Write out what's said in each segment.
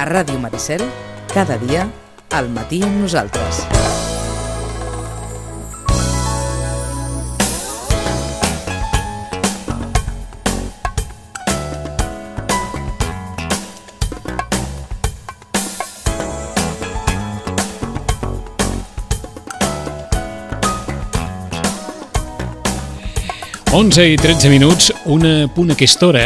Ràdio Maricel, cada dia, al matí amb nosaltres. Onze i 13 minuts, una punt a aquesta hora.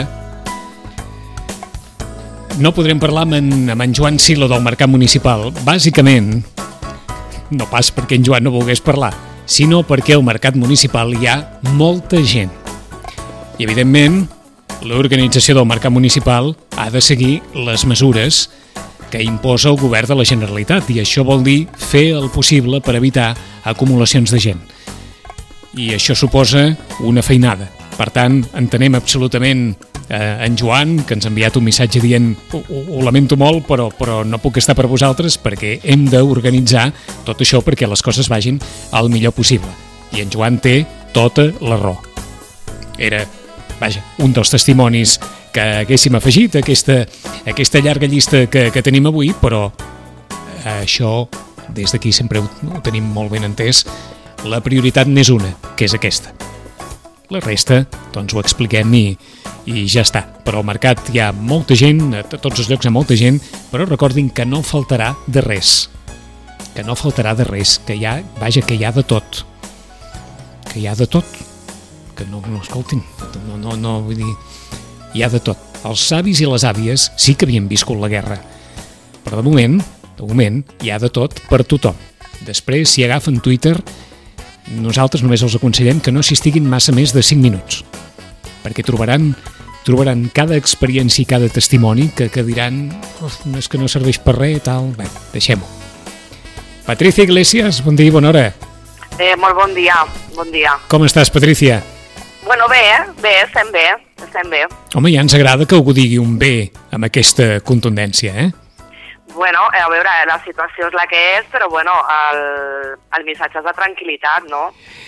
No podrem parlar amb en Joan Silo del Mercat Municipal, bàsicament, no pas perquè en Joan no volgués parlar, sinó perquè al Mercat Municipal hi ha molta gent. I, evidentment, l'organització del Mercat Municipal ha de seguir les mesures que imposa el govern de la Generalitat, i això vol dir fer el possible per evitar acumulacions de gent. I això suposa una feinada. Per tant, entenem absolutament en Joan, que ens ha enviat un missatge dient ho lamento molt, però no puc estar per vosaltres perquè hem d'organitzar tot això perquè les coses vagin el millor possible. I en Joan té tota la raó. Era, un dels testimonis que haguéssim afegit a aquesta llarga llista que tenim avui, però això des d'aquí sempre ho tenim molt ben entès. La prioritat n'és una, que és aquesta. La resta, doncs ho expliquem i ja està. Però al mercat hi ha molta gent, a tots els llocs hi ha molta gent, però recordin que no faltarà de res. Que no faltarà de res, que hi ha de tot. Que hi ha de tot. Que no escoltin, no, vull dir, hi ha de tot. Els avis i les àvies sí que havien viscut la guerra, però de moment hi ha de tot per tothom. Després, si agafen Twitter, nosaltres només els aconsellem que no s'hi estiguin massa més de 5 minuts, perquè trobaran cada experiència i cada testimoni que diran és que no serveix per res, tal. Bé, deixem-ho. Patricia Iglesias, bon dia i bona hora. Molt bon dia. Com estàs, Patricia? Bueno, bé, estem bé. Home, ja ens agrada que algú digui un bé amb aquesta contundència, Bueno, a veure, la situació és la que és, però bueno, el missatge és de tranquil·litat, no?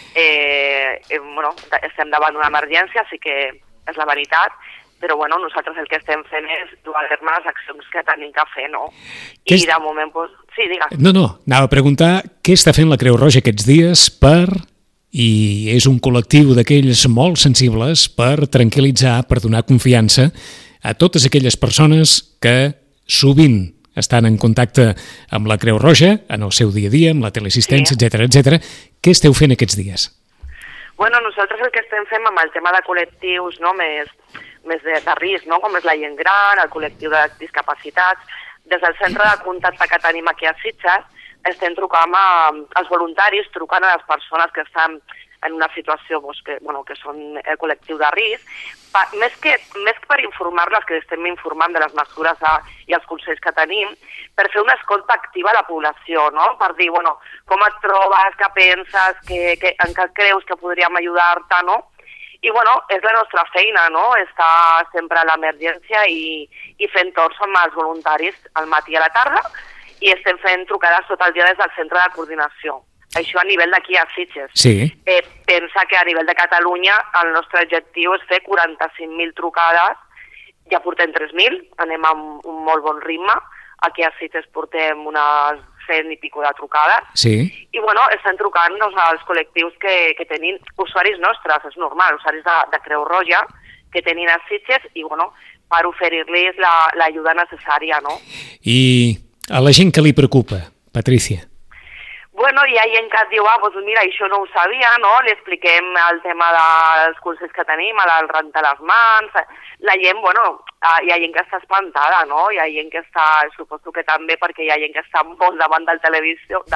Estem davant d'una emergència, sí que és la veritat, però bueno, nosaltres el que estem fent és dur a terme les accions que tenim que fer, no? I de moment, doncs... Sí, digues. No, anava a preguntar què està fent la Creu Roja aquests dies i és un col·lectiu d'aquells molt sensibles per tranquil·litzar, per donar confiança a totes aquelles persones que sovint estan en contacte amb la Creu Roja, en el seu dia a dia, amb la teleassistència, etc. Què esteu fent aquests dies? Bueno, nosaltres el que estem fent amb el tema de col·lectius, no, més de risc, no, com és la gent gran, el col·lectiu de discapacitats, des del centre de contacte que tenim aquí a Sitges, estem trucant als voluntaris, trucant a les persones que estan en una situació que són el col·lectiu de risc, més que per informar-les, que estem informant de les mesures i els consells que tenim, per fer una escolta activa a la població, no? Per dir, com et trobes, què penses, en què creus que podríem ajudar-te, no? I, és la nostra feina, no? Estar sempre a l'emergència i fent torns amb els voluntaris al matí i a la tarda, i estem fent trucades tot el dia des del centre de coordinació. Això a nivell d'aquí a Sitges. Sí. Pensa que a nivell de Catalunya el nostre objectiu és fer 45.000 trucades, ja portem 3.000, anem amb un molt bon ritme, aquí a Sitges portem unes 100 i pico de trucades, sí. I estan trucant als col·lectius que tenim, usuaris nostres, és normal, usuaris de Creu Roja, que tenim a Sitges, i per oferir-los l'ajuda necessària, no? I a la gent que li preocupa, Patricia? Bueno, hi ha gent que et diu, mira, això no ho sabia, no? Li expliquem el tema dels consells que tenim, el rentar les mans. La gent, hi ha gent que està espantada, no? Hi ha gent que està, suposo que també perquè hi ha gent que està molt davant de la televisió,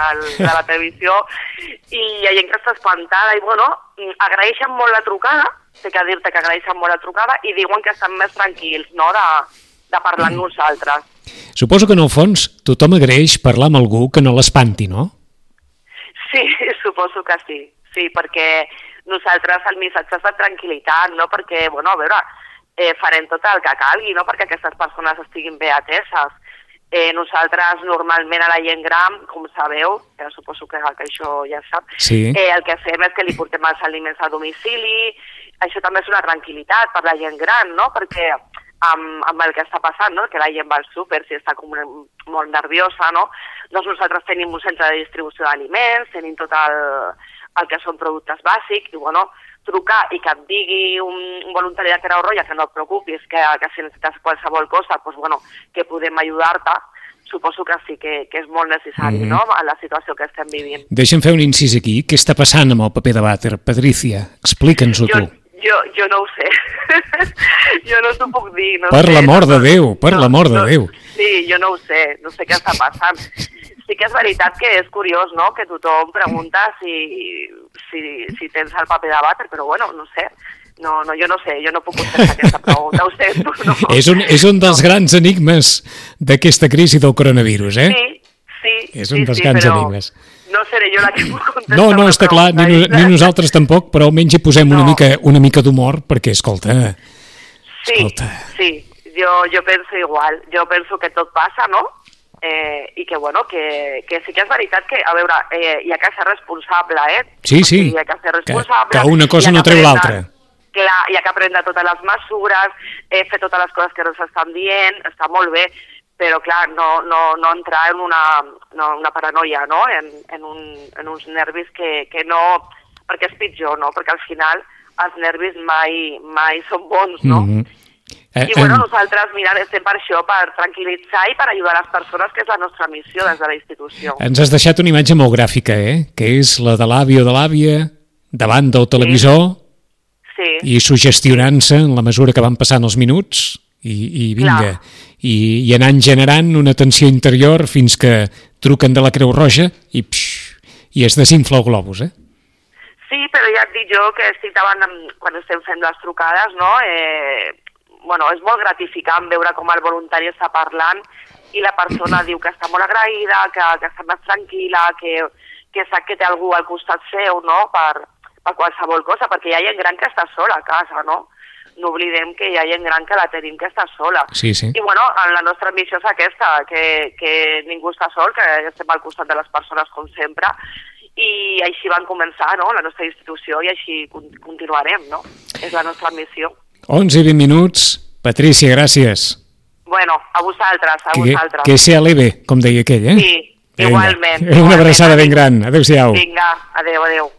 i hi ha gent que està espantada, i agraeixen molt la trucada, té que dir-te que agraeixen molt la trucada, i diuen que estan més tranquils, no?, de parlar amb nosaltres. Suposo que en el fons tothom agraeix parlar amb algú que no l'espanti, no? Sí, suposo que sí. Sí, perquè nosaltres el missatge és de tranquil·litat, no? Perquè, farem tot el que calgui, no? Perquè aquestes persones estiguin bé ateses. Nosaltres, normalment, a la gent gran, com sabeu, que suposo que això ja sap, sí. El que fem és que li portem els aliments a domicili. Això també és una tranquil·litat per la gent gran, no? Perquè amb el que està passant, no? Que la gent va al súper, si està com molt nerviosa, no? Doncs nosaltres tenim un centre de distribució d'aliments, tenim tot el que són productes bàsics, i bueno, trucar i que et digui un voluntari de Creu Roja que no et preocupis, que si necessites qualsevol cosa, doncs, bueno, que podem ajudar-te, suposo que sí que és molt necessari, no?, en la situació que estem vivint. Deixa'm fer un incís aquí. Què està passant amb el paper de vàter? Patricia, explica'ns-ho tu. Jo no ho sé. Jo no t'ho puc dir. Per l'amor de Déu, per l'amor de Déu. Sí, jo no ho sé què està passant. Sí que és veritat que és curiós, no?, que tothom pregunta si tens el paper de vàter, però bueno, no sé. No, jo no sé, jo no puc contestar aquesta pregunta, ho sento. No. És un dels grans enigmes d'aquesta crisi del coronavirus, eh? Sí. És un dels grans enigmes. No seré jo la que puc contestar. No, està clar, ni nosaltres tampoc, però almenys hi posem una mica d'humor, perquè, escolta... Sí, jo penso igual. Jo penso que tot passa, no? I que, bueno, que sí que és veritat que, a veure, hi ha que ser responsable, Sí, hi ha que ser responsable. Que una cosa no treu l'altra. Clar, hi ha que prendre totes les mesures, fer totes les coses que no s'estan dient, està molt bé, però clar, no entrar en una paranoia, no?, en uns nervis que no... perquè és pitjor, no?, perquè al final els nervis mai són bons, no? I bueno, nosaltres, mira, estem per això, per tranquil·litzar i per ajudar les persones, que és la nostra missió des de la institució. Ens has deixat una imatge molt gràfica, que és la de l'avi o de l'àvia davant del televisor i sugestionant-se en la mesura que van passant els minuts i vinga, i anant generant una tensió interior fins que truquen de la Creu Roja i es desinfla el globus, Sí, però ja et dic jo que estic davant, quan estem fent les trucades, no?, bueno, és molt gratificant veure com el voluntari està parlant i la persona diu que està molt agraïda, que està més tranquil·la, que sap que té algú al costat seu, no?, per qualsevol cosa, perquè hi ha gent gran que està sola a casa, no? No oblidem que hi ha gent gran que la tenim que està sola. Sí. I bueno, la nostra missió és aquesta, que ningú està sol, que estem al costat de les persones com sempre, i així van començar, no?, la nostra institució, i així continuarem, no? És la nostra missió. 11 i 20 minuts. Patricia, gràcies. Bueno, a vosaltres. Que sea leve, com deia aquell, Sí, igualment. Una abraçada ben gran. Adéu-siau. Vinga, adéu.